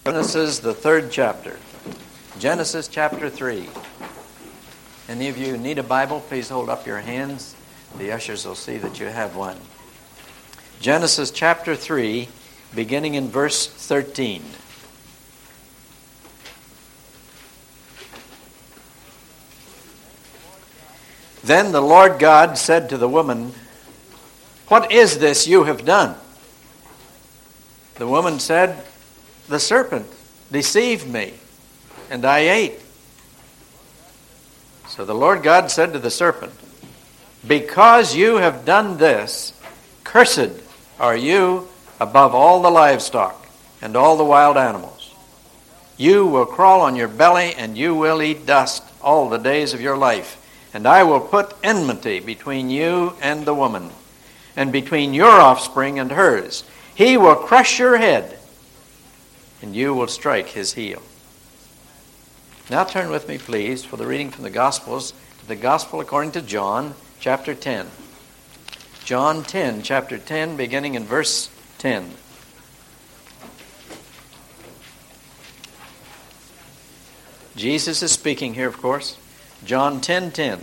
Genesis, the third chapter. Genesis chapter 3. Any of you who need a Bible, please hold up your hands. The ushers will see that you have one. Genesis chapter 3, beginning in verse 13. Then the Lord God said to the woman, "What is this you have done?" The woman said, "The serpent deceived me, and I ate." So the Lord God said to the serpent, "Because you have done this, cursed are you above all the livestock and all the wild animals. You will crawl on your belly, and you will eat dust all the days of your life. And I will put enmity between you and the woman, and between your offspring and hers. He will crush your head, and you will strike his heel." Now turn with me, please, for the reading from the Gospels, to the Gospel according to John, chapter 10. John 10, chapter 10, beginning in verse 10. Jesus is speaking here, of course. John 10:10.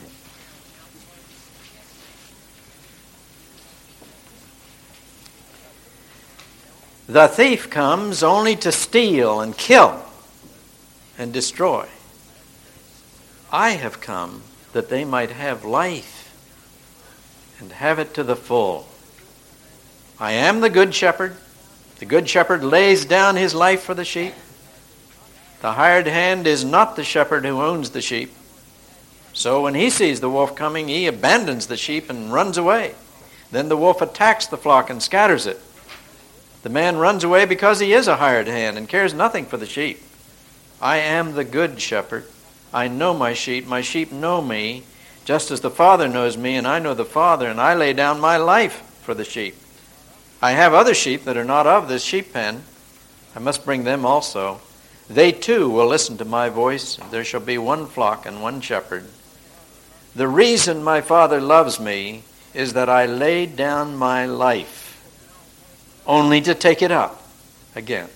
"The thief comes only to steal and kill and destroy. I have come that they might have life and have it to the full. I am the good shepherd. The good shepherd lays down his life for the sheep. The hired hand is not the shepherd who owns the sheep. So when he sees the wolf coming, he abandons the sheep and runs away. Then the wolf attacks the flock and scatters it. The man runs away because he is a hired hand and cares nothing for the sheep. I am the good shepherd. I know my sheep know me, just as the Father knows me, and I know the Father, and I lay down my life for the sheep. I have other sheep that are not of this sheep pen. I must bring them also. They too will listen to my voice. There shall be one flock and one shepherd. The reason my Father loves me is that I laid down my life, only to take it up again."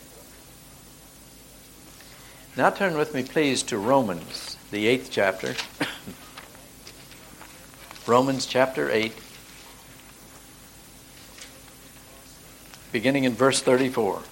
Now turn with me, please, to Romans, the 8th chapter. Romans chapter 8, beginning in verse 34.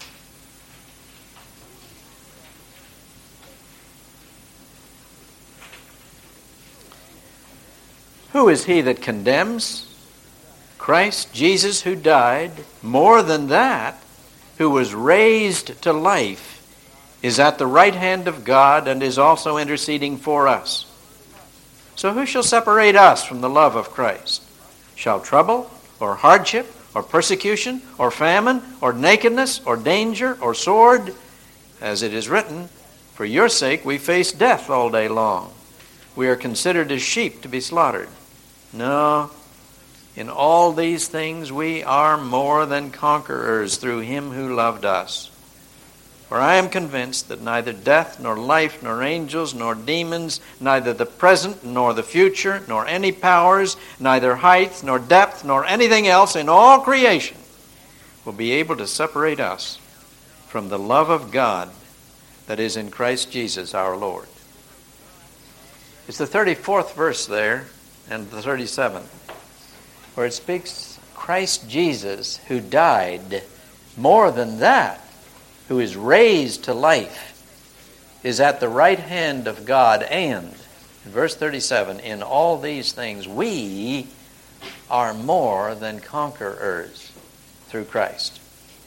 "Who is he that condemns? Christ Jesus, who died, more than that, who was raised to life, is at the right hand of God and is also interceding for us. So who shall separate us from the love of Christ? Shall trouble, or hardship, or persecution, or famine, or nakedness, or danger, or sword? As it is written, for your sake we face death all day long. We are considered as sheep to be slaughtered. No, in all these things we are more than conquerors through him who loved us. For I am convinced that neither death, nor life, nor angels, nor demons, neither the present, nor the future, nor any powers, neither height, nor depth, nor anything else in all creation will be able to separate us from the love of God that is in Christ Jesus our Lord." It's the 34th verse there, and the 37th, where it speaks Christ Jesus, who died, more than that, who is raised to life, is at the right hand of God, and, in verse 37, in all these things we are more than conquerors through Christ.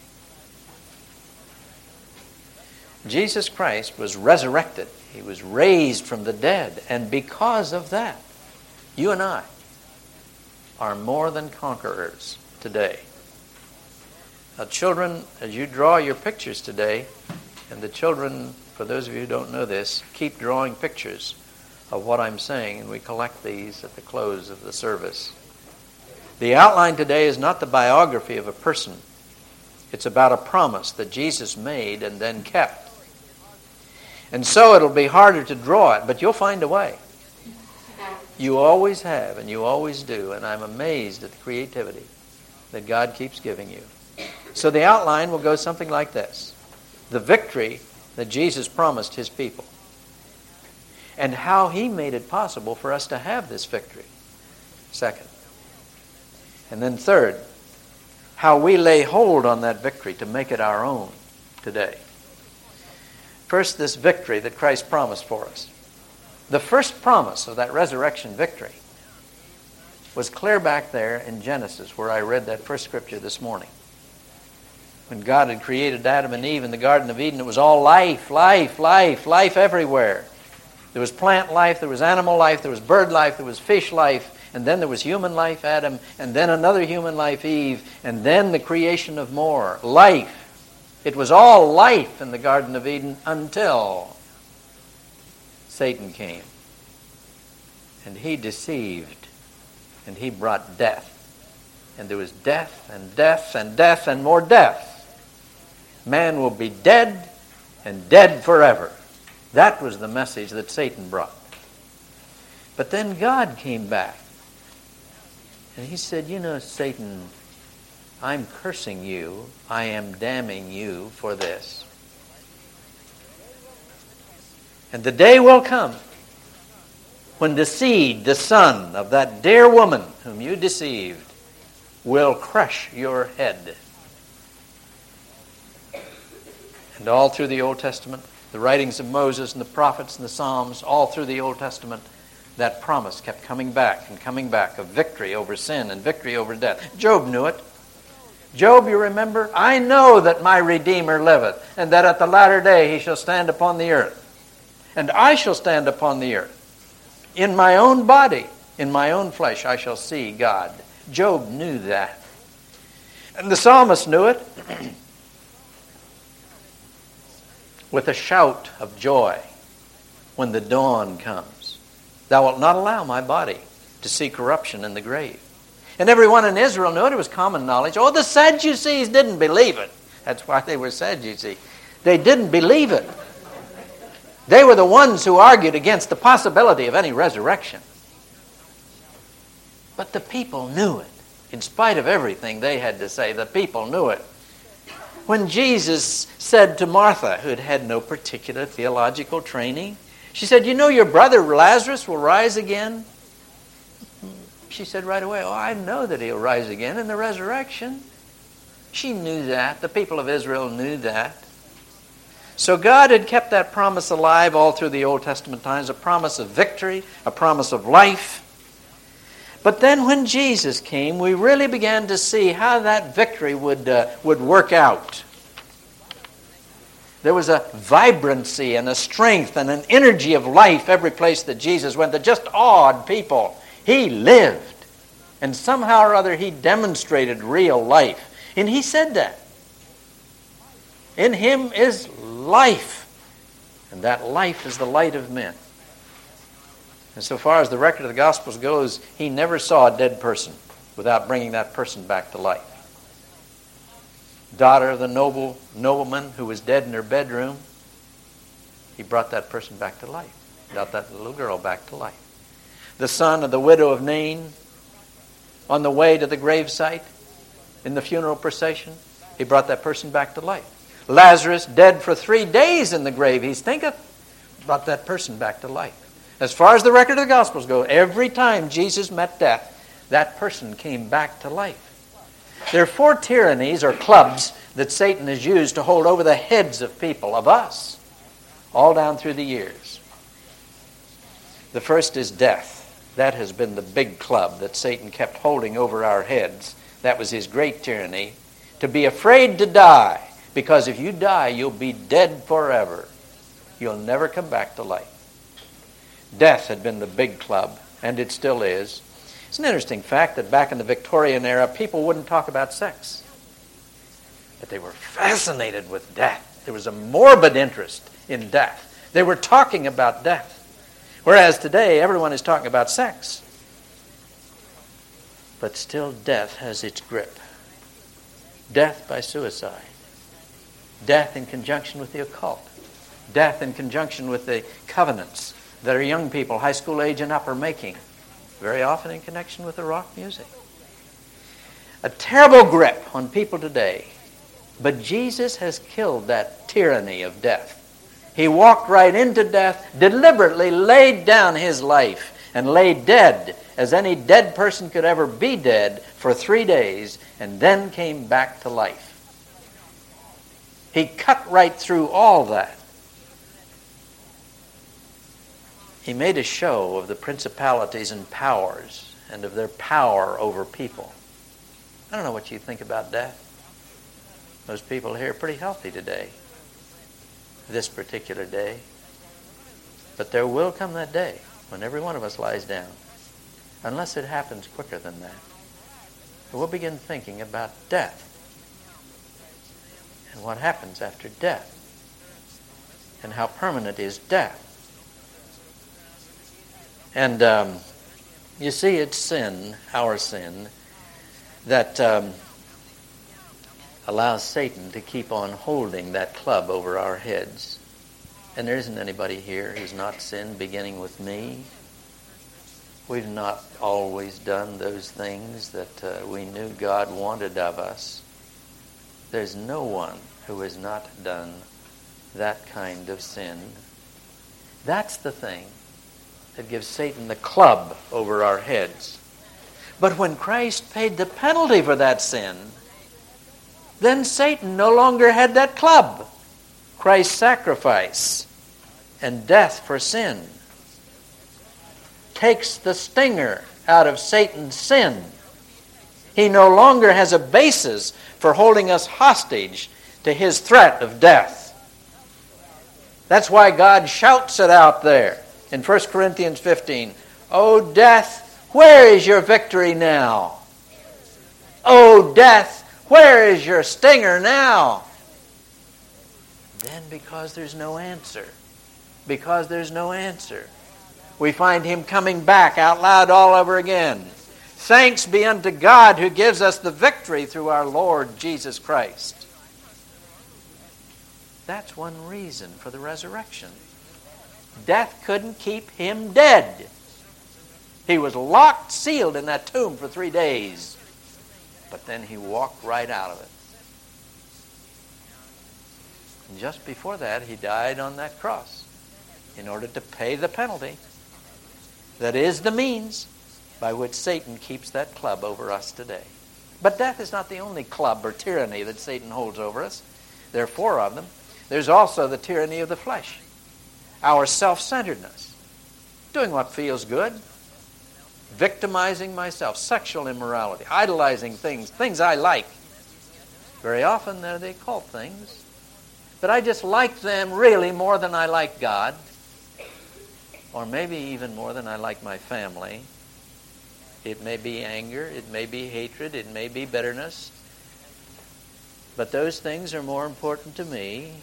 Jesus Christ was resurrected. He was raised from the dead, and because of that, you and I are more than conquerors today. Now, children, as you draw your pictures today, and the children, for those of you who don't know this, keep drawing pictures of what I'm saying, and we collect these at the close of the service. The outline today is not the biography of a person. It's about a promise that Jesus made and then kept. And so it'll be harder to draw it, but you'll find a way. You always have, and you always do, and I'm amazed at the creativity that God keeps giving you. So the outline will go something like this. The victory that Jesus promised his people, and how he made it possible for us to have this victory. Second. And then third, how we lay hold on that victory to make it our own today. First, this victory that Christ promised for us. The first promise of that resurrection victory was clear back there in Genesis, where I read that first scripture this morning. When God had created Adam and Eve in the Garden of Eden, it was all life, life, life, life everywhere. There was plant life, there was animal life, there was bird life, there was fish life, and then there was human life, Adam, and then another human life, Eve, and then the creation of more. Life. It was all life in the Garden of Eden until Satan came. And he deceived, and he brought death. And there was death and death and death and more death. Man will be dead and dead forever. That was the message that Satan brought. But then God came back. And he said, you know, Satan, I'm cursing you. I am damning you for this. And the day will come when the seed, the son of that dear woman whom you deceived, will crush your head. And all through the Old Testament, the writings of Moses and the prophets and the Psalms, all through the Old Testament, that promise kept coming back and coming back of victory over sin and victory over death. Job knew it. Job, you remember? I know that my Redeemer liveth, and that at the latter day he shall stand upon the earth. And I shall stand upon the earth. In my own body, in my own flesh, I shall see God. Job knew that. And the psalmist knew it with a shout of joy when the dawn comes. Thou wilt not allow my body to see corruption in the grave. And everyone in Israel knew it. It was common knowledge. Oh, the Sadducees didn't believe it. That's why they were Sadducees. They didn't believe it. They were the ones who argued against the possibility of any resurrection. But the people knew it. In spite of everything they had to say, the people knew it. When Jesus said to Martha, who had had no particular theological training, she said, you know your brother Lazarus will rise again? She said right away, oh, I know that he'll rise again in the resurrection. She knew that. The people of Israel knew that. So God had kept that promise alive all through the Old Testament times, a promise of victory, a promise of life. But then when Jesus came, we really began to see how that victory would work out. There was a vibrancy and a strength and an energy of life every place that Jesus went that just awed people. He lived. And somehow or other he demonstrated real life. And he said that. In him is life. And that life is the light of men. And so far as the record of the Gospels goes, he never saw a dead person without bringing that person back to life. Daughter of the nobleman who was dead in her bedroom, he brought that person back to life. Brought that little girl back to life. The son of the widow of Nain, on the way to the gravesite, in the funeral procession, he brought that person back to life. Lazarus, dead for 3 days in the grave, he thinketh, brought that person back to life. As far as the record of the Gospels go, every time Jesus met death, that person came back to life. There are 4 tyrannies or clubs that Satan has used to hold over the heads of people, of us, all down through the years. The first is death. That has been the big club that Satan kept holding over our heads. That was his great tyranny. To be afraid to die, because if you die, you'll be dead forever. You'll never come back to life. Death had been the big club, and it still is. It's an interesting fact that back in the Victorian era, people wouldn't talk about sex. But they were fascinated with death. There was a morbid interest in death. They were talking about death. Whereas today, everyone is talking about sex. But still, death has its grip. Death by suicide. Death in conjunction with the occult. Death in conjunction with the covenants that our young people, high school age and up, are making. Very often in connection with the rock music. A terrible grip on people today. But Jesus has killed that tyranny of death. He walked right into death, deliberately laid down his life, and lay dead, as any dead person could ever be dead, for 3 days, and then came back to life. He cut right through all that. He made a show of the principalities and powers and of their power over people. I don't know what you think about death. Most people here are pretty healthy today, this particular day. But there will come that day when every one of us lies down, unless it happens quicker than that. And we'll begin thinking about death and what happens after death and how permanent is death. And you see, it's sin, our sin, that allows Satan to keep on holding that club over our heads. And there isn't anybody here who's not sinned, beginning with me. We've not always done those things that we knew God wanted of us. There's no one who has not done that kind of sin. That's the thing that gives Satan the club over our heads. But when Christ paid the penalty for that sin, then Satan no longer had that club. Christ's sacrifice and death for sin takes the stinger out of Satan's sin. He no longer has a basis for holding us hostage to his threat of death. That's why God shouts it out there in 1 Corinthians 15. "O death, where is your victory now? O death, where is your stinger now?" Then because there's no answer, we find him coming back out loud all over again. "Thanks be unto God who gives us the victory through our Lord Jesus Christ." That's one reason for the resurrection. Death couldn't keep him dead. He was locked, sealed in that tomb for 3 days. But then he walked right out of it. And just before that, he died on that cross in order to pay the penalty. That is the means by which Satan keeps that club over us today. But death is not the only club or tyranny that Satan holds over us. There are 4 of them. There's also the tyranny of the flesh. Our self-centeredness, doing what feels good, victimizing myself, sexual immorality, idolizing things I like. Very often they're the occult things. But I just like them really more than I like God, or maybe even more than I like my family. It may be anger, it may be hatred, it may be bitterness. But those things are more important to me.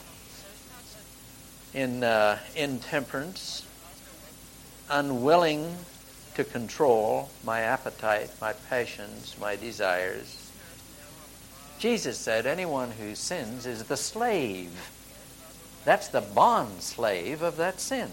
In intemperance, unwilling to control my appetite, my passions, my desires. Jesus said anyone who sins is the slave. That's the bond slave of that sin.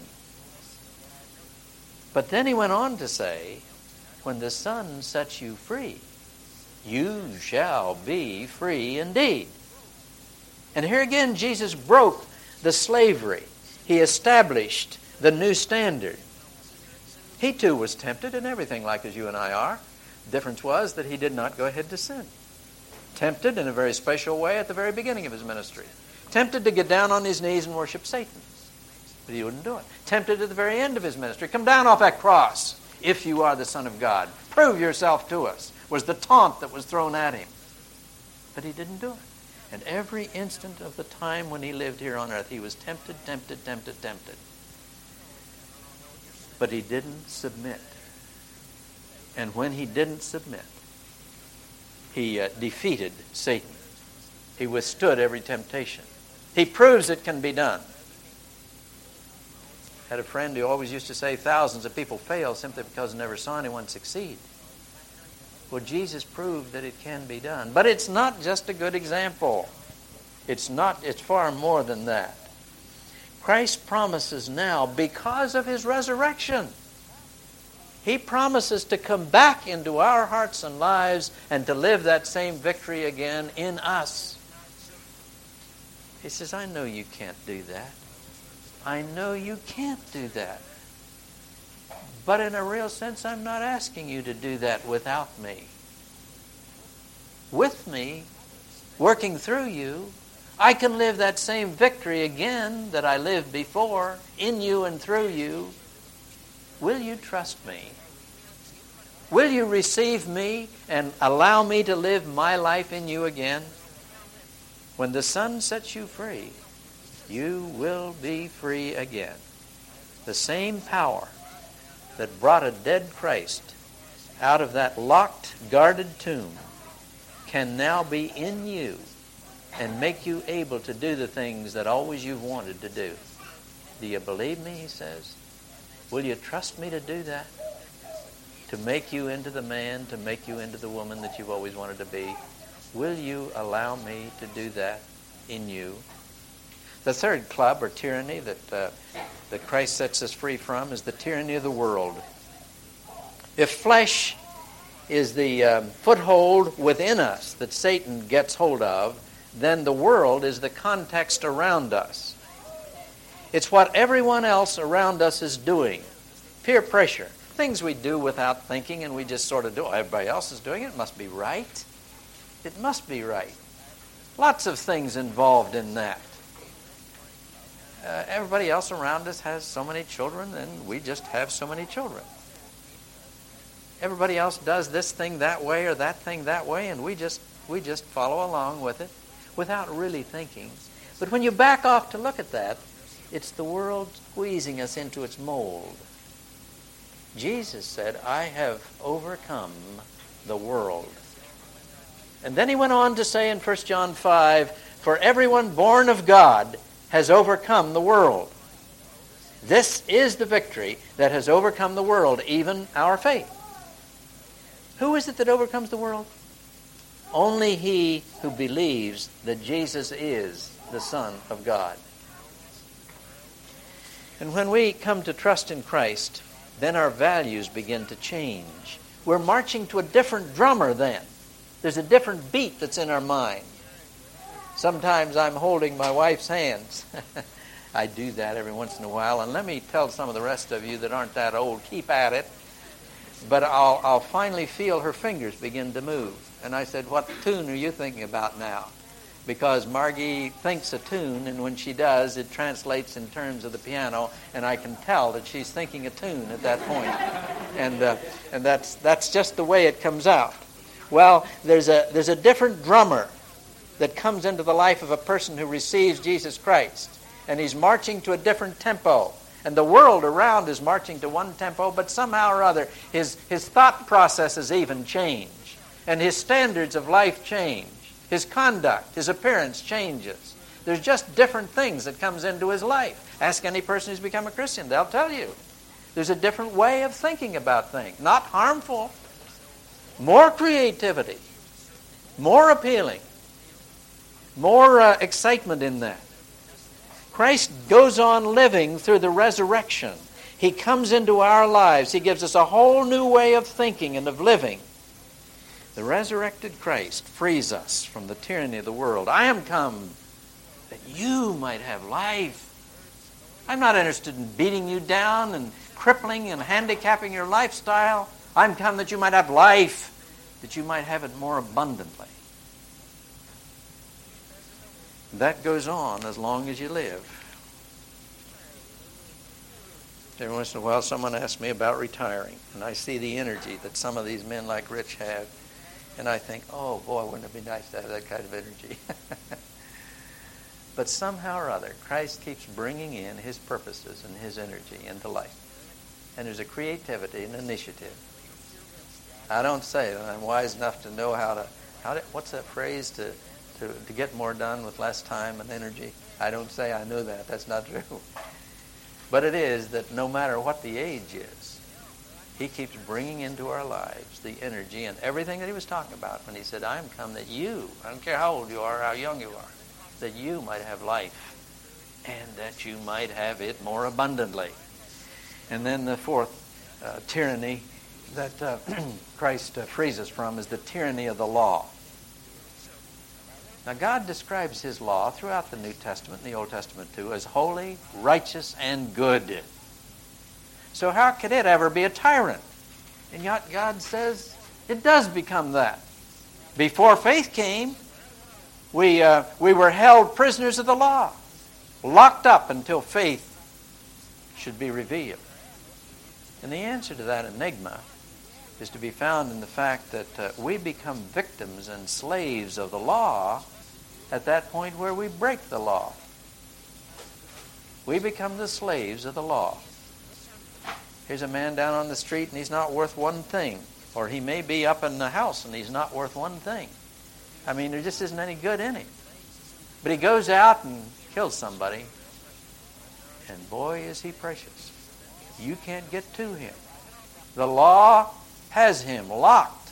But then he went on to say, when the Son sets you free, you shall be free indeed. And here again, Jesus broke the slavery. He established the new standard. He too was tempted in everything like as you and I are. The difference was that he did not go ahead to sin. Tempted in a very special way at the very beginning of his ministry. Tempted to get down on his knees and worship Satan. But he wouldn't do it. Tempted at the very end of his ministry. Come down off that cross if you are the Son of God. Prove yourself to us, was the taunt that was thrown at him. But he didn't do it. And every instant of the time when he lived here on earth, he was tempted. But he didn't submit. And when he didn't submit, he defeated Satan. He withstood every temptation. He proves it can be done. I had a friend who always used to say thousands of people fail simply because they never saw anyone succeed. Well, Jesus proved that it can be done. But it's not just a good example. It's far more than that. Christ promises now, because of his resurrection, he promises to come back into our hearts and lives and to live that same victory again in us. He says, I know you can't do that. I know you can't do that. But in a real sense, I'm not asking you to do that without me. With me, working through you, I can live that same victory again that I lived before, in you and through you. Will you trust me? Will you receive me and allow me to live my life in you again? When the Son sets you free, you will be free again. The same power that brought a dead Christ out of that locked, guarded tomb can now be in you and make you able to do the things that always you've wanted to do. Do you believe me, he says? Will you trust me to do that? To make you into the man, to make you into the woman that you've always wanted to be? Will you allow me to do that in you? The third club or tyranny that Christ sets us free from is the tyranny of the world. If flesh is the foothold within us that Satan gets hold of, then the world is the context around us. It's what everyone else around us is doing. Peer pressure. Things we do without thinking and we just sort of do. Everybody else is doing it. It must be right. It must be right. Lots of things involved in that. Everybody else around us has so many children, and we just have so many children. Everybody else does this thing that way or that thing that way, and we just follow along with it without really thinking. But when you back off to look at that, it's the world squeezing us into its mold. Jesus said, I have overcome the world. And then he went on to say in 1 John 5, for everyone born of God has overcome the world. This is the victory that has overcome the world, even our faith. Who is it that overcomes the world? Only he who believes that Jesus is the Son of God. And when we come to trust in Christ, then our values begin to change. We're marching to a different drummer then. There's a different beat that's in our mind. Sometimes I'm holding my wife's hands. I do that every once in a while. And let me tell some of the rest of you that aren't that old, keep at it. But I'll finally feel her fingers begin to move. And I said, what tune are you thinking about now? Because Margie thinks a tune, and when she does, it translates in terms of the piano, and I can tell that she's thinking a tune at that point. And that's just the way it comes out. Well, there's a different drummer that comes into the life of a person who receives Jesus Christ. And he's marching to a different tempo. And the world around is marching to one tempo, but somehow or other his thought processes even change. And his standards of life change. His conduct, his appearance changes. There's just different things that comes into his life. Ask any person who's become a Christian, they'll tell you. There's a different way of thinking about things. Not harmful. More creativity. More appealing. More excitement in that. Christ goes on living through the resurrection. He comes into our lives. He gives us a whole new way of thinking and of living. The resurrected Christ frees us from the tyranny of the world. I am come that you might have life. I'm not interested in beating you down and crippling and handicapping your lifestyle. I'm come that you might have life, that you might have it more abundantly. That goes on as long as you live. Every once in a while someone asks me about retiring, and I see the energy that some of these men like Rich have, and I think, oh boy, wouldn't it be nice to have that kind of energy. But somehow or other, Christ keeps bringing in his purposes and his energy into life. And there's a creativity and initiative. I don't say that I'm wise enough to know how to what's that phrase, to get more done with less time and energy. I don't say I know that. That's not true. But it is that no matter what the age is, he keeps bringing into our lives the energy and everything that he was talking about when he said, I am come that you, I don't care how old you are, how young you are, that you might have life and that you might have it more abundantly. And then the fourth tyranny that Christ frees us from is the tyranny of the law. Now, God describes His law throughout the New Testament and the Old Testament too as holy, righteous, and good. So how could it ever be a tyrant? And yet God says it does become that. Before faith came, we were held prisoners of the law, locked up until faith should be revealed. And the answer to that enigma is to be found in the fact that we become victims and slaves of the law at that point where we break the law. We become the slaves of the law. Here's a man down on the street and he's not worth one thing. Or he may be up in the house and he's not worth one thing. I mean, there just isn't any good in him. But he goes out and kills somebody, and boy, is he precious. You can't get to him. The law has him locked.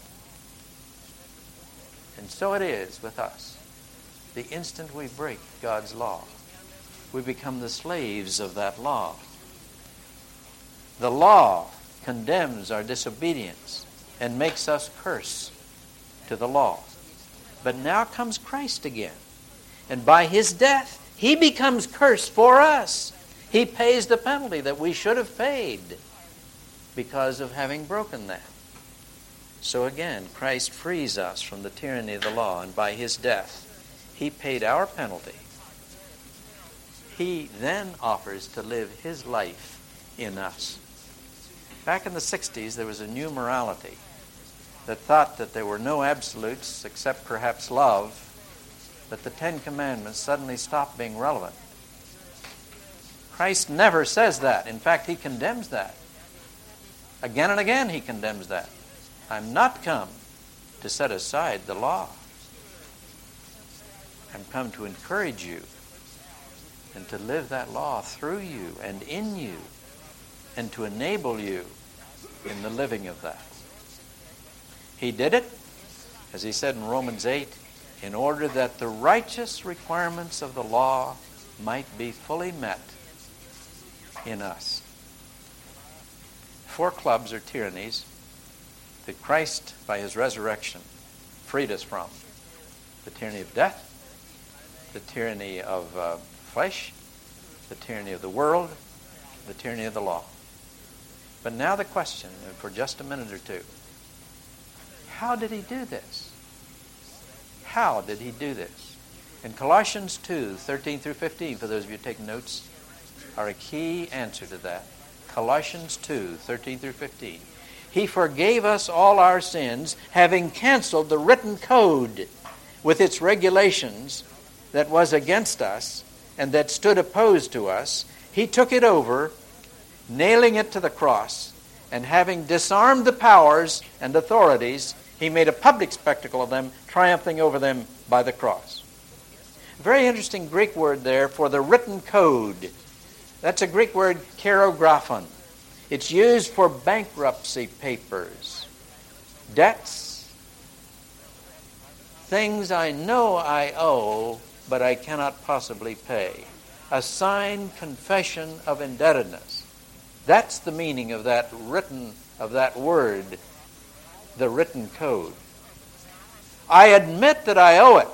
And so it is with us. The instant we break God's law, we become the slaves of that law. The law condemns our disobedience and makes us curse to the law. But now comes Christ again. And by His death, He becomes cursed for us. He pays the penalty that we should have paid because of having broken that. So again, Christ frees us from the tyranny of the law, and by His death, He paid our penalty. He then offers to live His life in us. Back in the 60s, there was a new morality that thought that there were no absolutes except perhaps love, that the Ten Commandments suddenly stopped being relevant. Christ never says that. In fact, He condemns that. Again and again He condemns that. I'm not come to set aside the law. I'm come to encourage you and to live that law through you and in you and to enable you in the living of that. He did it, as He said in Romans 8, in order that the righteous requirements of the law might be fully met in us. 4 clubs or tyrannies that Christ, by His resurrection, freed us from. The tyranny of death, the tyranny of flesh, the tyranny of the world, the tyranny of the law. But now the question, and for just a minute or two, how did He do this? How did He do this? In Colossians 2, 13 through 15, for those of you taking notes, are a key answer to that. Colossians 2, 13 through 15. He forgave us all our sins, having canceled the written code with its regulations that was against us and that stood opposed to us. He took it over, nailing it to the cross, and having disarmed the powers and authorities, He made a public spectacle of them, triumphing over them by the cross. Very interesting Greek word there for the written code. That's a Greek word, keragraphon. It's used for bankruptcy papers, debts, things I know I owe, but I cannot possibly pay. A signed confession of indebtedness. That's the meaning of that word, the written code. I admit that I owe it.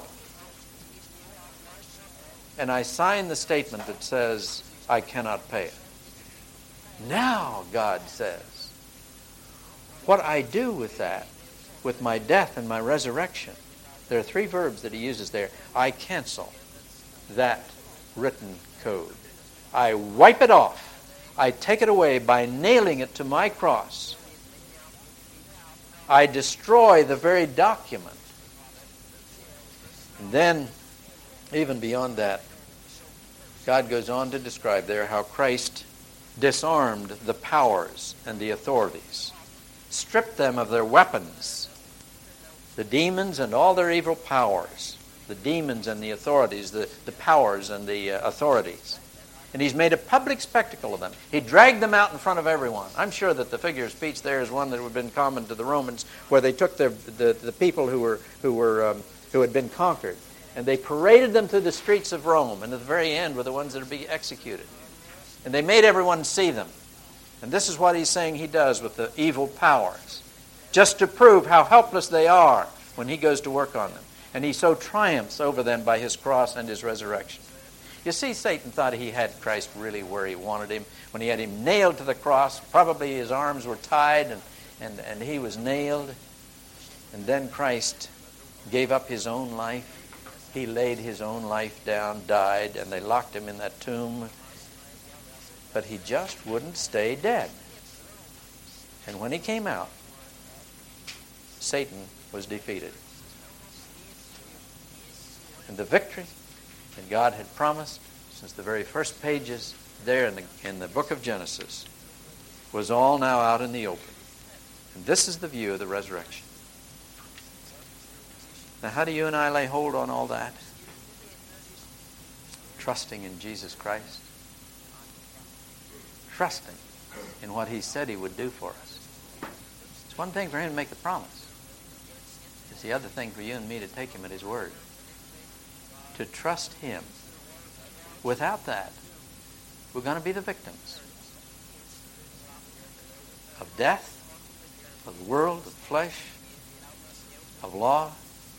And I sign the statement that says, I cannot pay it. Now, God says, what I do with that, with my death and my resurrection, there are 3 verbs that He uses there. I cancel that written code. I wipe it off. I take it away by nailing it to my cross. I destroy the very document. And then, even beyond that, God goes on to describe there how Christ disarmed the powers and the authorities, stripped them of their weapons, the demons and all their evil powers, the demons and the authorities, the powers and the authorities. And He's made a public spectacle of them. He dragged them out in front of everyone. I'm sure that the figure of speech there is one that would have been common to the Romans, where they took the people who had been conquered, and they paraded them through the streets of Rome, and at the very end were the ones that would be executed. And they made everyone see them. And this is what He's saying He does with the evil powers, just to prove how helpless they are when He goes to work on them. And he so triumphs over them by his cross and his resurrection. You see, Satan thought he had Christ really where he wanted him. When he had him nailed to the cross, probably his arms were tied and he was nailed. And then Christ gave up his own life. He laid his own life down, died, and they locked him in that tomb. But he just wouldn't stay dead. And when he came out, Satan was defeated. And the victory that God had promised since the very first pages there in the book of Genesis was all now out in the open. And this is the view of the resurrection. Now, how do you and I lay hold on all that? Trusting in Jesus Christ. Trusting in what he said he would do for us. It's one thing for him to make the promise. It's the other thing for you and me to take him at his word. To trust him. Without that, we're going to be the victims of death, of the world, of flesh, of law.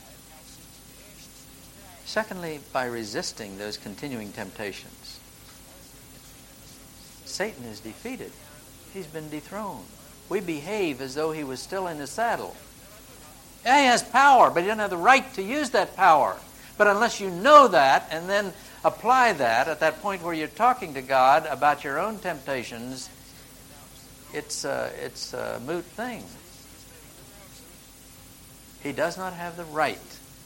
Secondly, by resisting those continuing temptations. Satan is defeated. He's been dethroned. We behave as though he was still in the saddle. Yeah, he has power, but he doesn't have the right to use that power. But unless you know that and then apply that at that point where you're talking to God about your own temptations, it's a moot thing. He does not have the right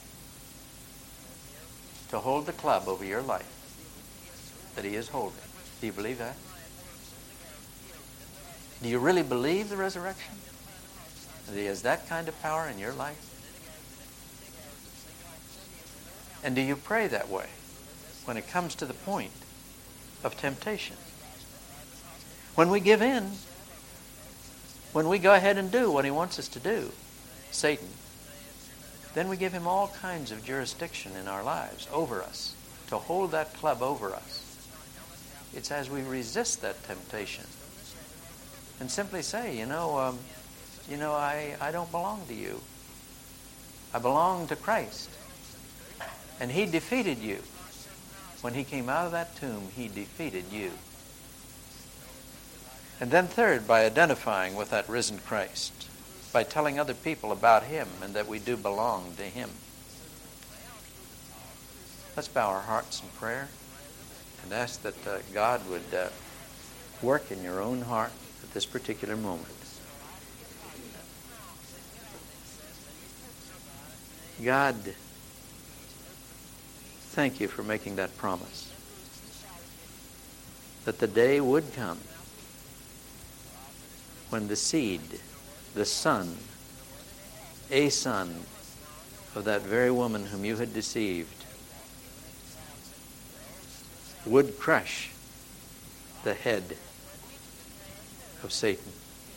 to hold the club over your life that he is holding. Do you believe that? Do you really believe the resurrection? That he has that kind of power in your life? And do you pray that way when it comes to the point of temptation? When we give in, when we go ahead and do what he wants us to do, Satan, then we give him all kinds of jurisdiction in our lives over us, to hold that club over us. It's as we resist that temptation and simply say, I don't belong to you. I belong to Christ. And he defeated you. When he came out of that tomb, he defeated you. And then third, by identifying with that risen Christ, by telling other people about him and that we do belong to him. Let's bow our hearts in prayer and ask that God would work in your own heart at this particular moment. God, thank you for making that promise, that the day would come when the seed, the son, a son of that very woman whom you had deceived, would crush the head of Satan.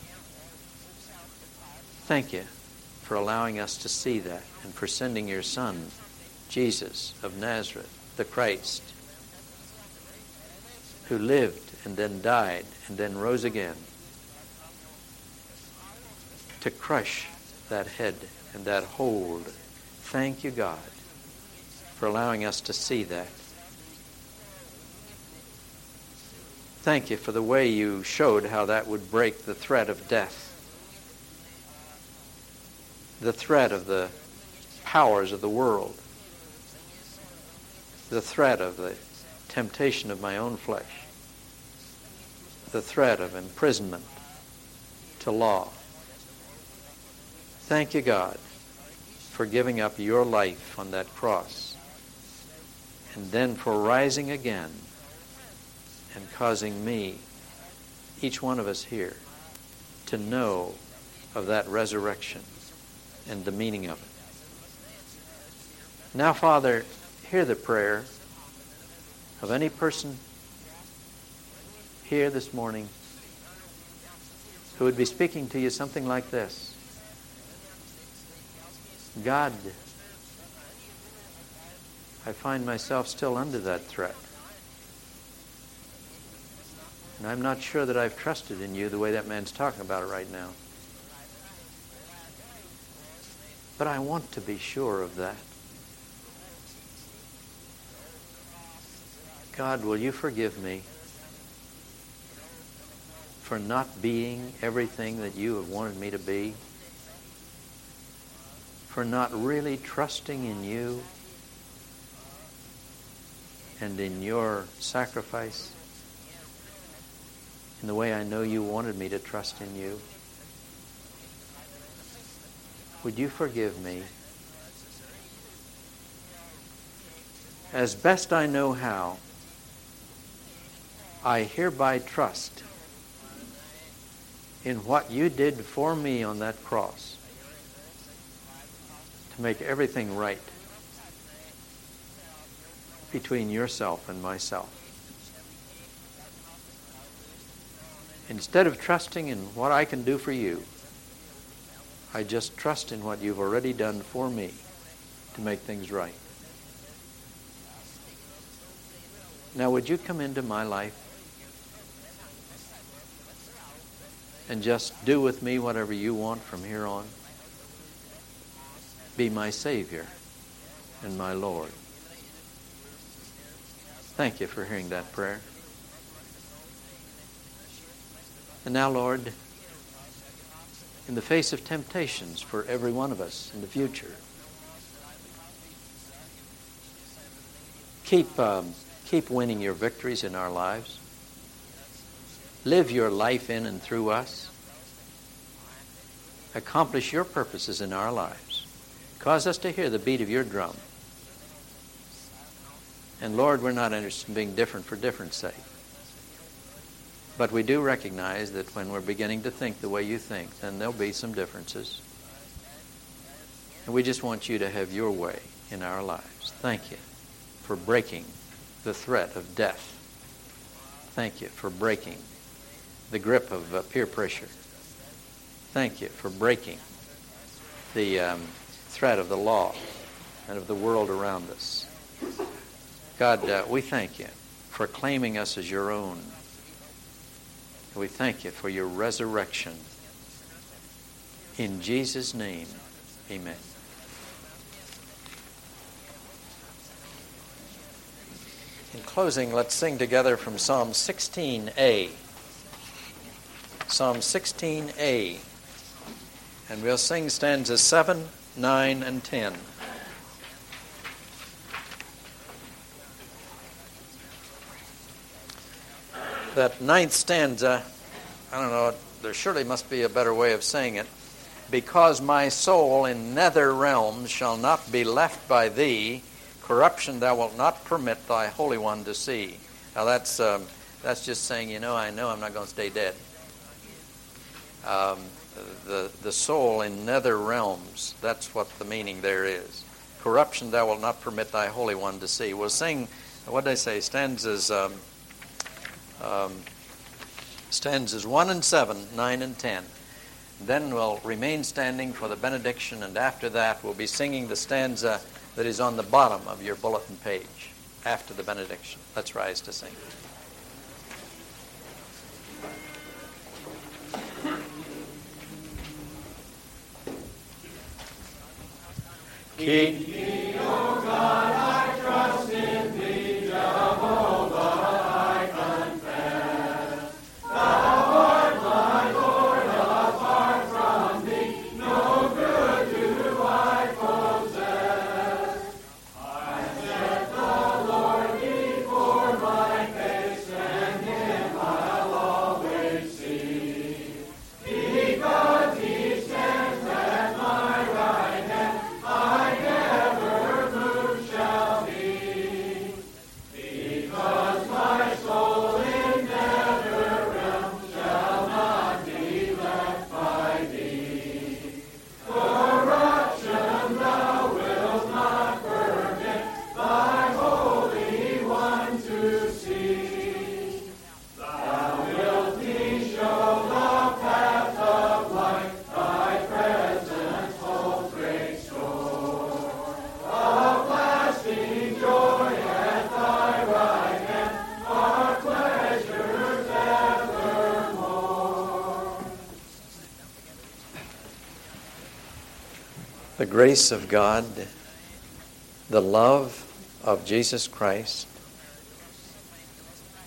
Thank you for allowing us to see that and for sending your Son, Jesus of Nazareth, the Christ, who lived and then died and then rose again, to crush that head and that hold. Thank you, God, for allowing us to see that. Thank you for the way you showed how that would break the threat of death, the threat of the powers of the world, the threat of the temptation of my own flesh, the threat of imprisonment to law. Thank you, God, for giving up your life on that cross, and then for rising again and causing me, each one of us here, to know of that resurrection and the meaning of it. Now, Father, hear the prayer of any person here this morning who would be speaking to you something like this. God, I find myself still under that threat. And I'm not sure that I've trusted in you the way that man's talking about it right now. But I want to be sure of that. God, will you forgive me for not being everything that you have wanted me to be? For not really trusting in you and in your sacrifice in the way I know you wanted me to trust in you? Would you forgive me? As best I know how, I hereby trust in what you did for me on that cross to make everything right between yourself and myself. Instead of trusting in what I can do for you, I just trust in what you've already done for me to make things right. Now, would you come into my life and just do with me whatever you want from here on? Be my Savior and my Lord. Thank you for hearing that prayer. And now, Lord, in the face of temptations for every one of us in the future, keep winning your victories in our lives. Live your life in and through us. Accomplish your purposes in our lives. Cause us to hear the beat of your drum. And Lord, we're not interested in being different for difference sake. But we do recognize that when we're beginning to think the way you think, then there'll be some differences. And we just want you to have your way in our lives. Thank you for breaking the threat of death. Thank you for breaking the grip of peer pressure. Thank you for breaking the threat of the law and of the world around us. God, we thank you for claiming us as your own. We thank you for your resurrection. In Jesus' name, amen. In closing, let's sing together from Psalm 16a. Psalm 16a. And we'll sing stanzas 7, 9, and 10. That ninth stanza, I don't know, there surely must be a better way of saying it. Because my soul in nether realms shall not be left by thee, corruption thou wilt not permit thy Holy One to see. Now that's just saying, I know I'm not going to stay dead. The soul in nether realms, that's what the meaning there is. Corruption thou wilt not permit thy Holy One to see. We'll sing, what did I say, stanzas 1 and 7, 9 and 10. Then we'll remain standing for the benediction, and after that we'll be singing the stanza that is on the bottom of your bulletin page after the benediction. Let's rise to sing. Keep me, O God, I trust in thee, Jehovah, I confess. Thou art my Lord, apart from thee, no good do I possess. I set the Lord before my face, and him I'll always see. Because he stands at my right hand, I never move shall be. Because my soul in nether realm shall not be left by thee. Corruption thou wilt not permit thy Holy One to see. Thou wilt me show the path of life, thy presence holds great store. Of lasting joy at thy right hand are pleasures evermore. The grace of God, the love of Jesus Christ,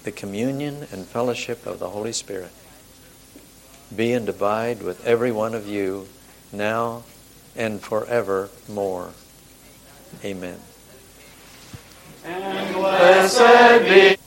the communion and fellowship of the Holy Spirit be and abide with every one of you now and forevermore. Amen. And blessed be